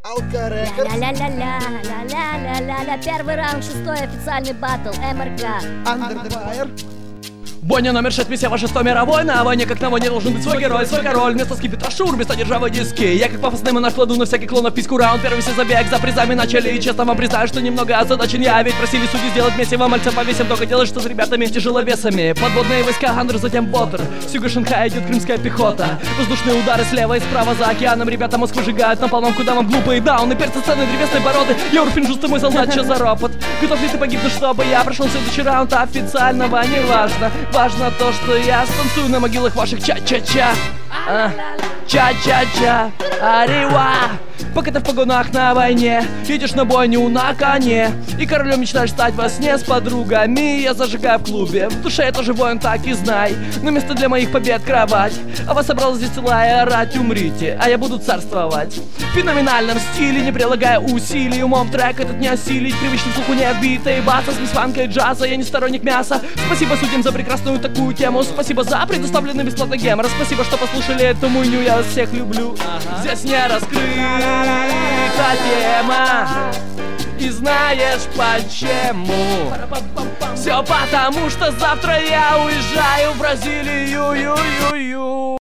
Алка Рекордс. Ля-ля-ля-ля-ля-ля-ля-ля. Первый раунд, 6-й официальный баттл МРК. Under Fire. Бойня номер 6, миссия ваша 100 мировой. На войне как на войне должен быть свой герой, свой король. Вместо скипетра шур, вместо державы диски. Я как пафосный монарх кладу на всяких клонов письку. Раунд первый, все забег, за призами начали. И честно вам признаю, что немного озадачен я. Ведь просили судьи сделать месиво, мальцев повесим. Только делать, что с ребятами тяжеловесами. Подводные войска, Андер, затем Ботер. С юга Шанхая идет крымская пехота. Воздушные удары слева и справа за океаном. Ребята мозг выжигают напалмом, куда вам глупые дауны. Перцы сцены древесной породы. Юрфин, жусты мой солдат, что за ропот? Готов ли ты погибнуть, чтобы я прошел следующий раунд официального? Не важно, важно то, что я станцую на могилах ваших ча-ча-ча. Ча-ча-ча, арива. Пока ты в погонах на войне, едешь на бойню на коне, и королем мечтаешь стать во сне с подругами. Я зажигаю в клубе, в душе я тоже воин, так и знай. Но место для моих побед кровать, а вас собралась здесь целая рать. Умрите, а я буду царствовать в феноменальном стиле, не прилагая усилий. Умом трек этот не осилить, привычным слуху не отбитый баса с мисфанкой джаза. Я не сторонник мяса. Спасибо судьям за прекрасную такую тему. Спасибо за предоставленный бесплатный гемор. Спасибо, что послушали эту муйню, я вас всех люблю. Здесь не раскрыта тема, и знаешь почему? Все потому, что завтра я уезжаю в Бразилию.